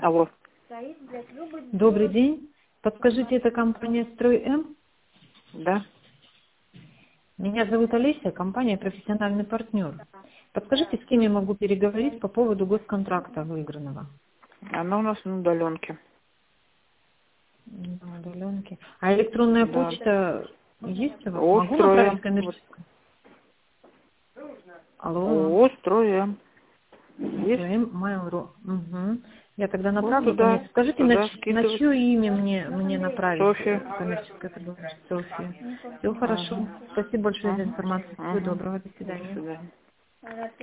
Алло. Добрый день. Подскажите, это компания «Строй М»? Да. Меня зовут Олеся, компания «Профессиональный партнер». Подскажите, с кем я могу переговорить по поводу госконтракта выигранного? Она у нас на удаленке. На удаленке. А электронная Да. почта есть у вас? ООО Могу «Строй направить М». Вот. коммерческую? Алло. ООО «Строй М». Есть? СТМ Mail.ru. Угу. Я тогда Вот направлю туда. коммерческую. Скажите, Туда на скидывать. чье имя мне направить Софья. коммерческое предложение? Софья. Все хорошо. Угу. Спасибо большое за Угу. информацию. Всего Угу. доброго. До До свидания. свидания.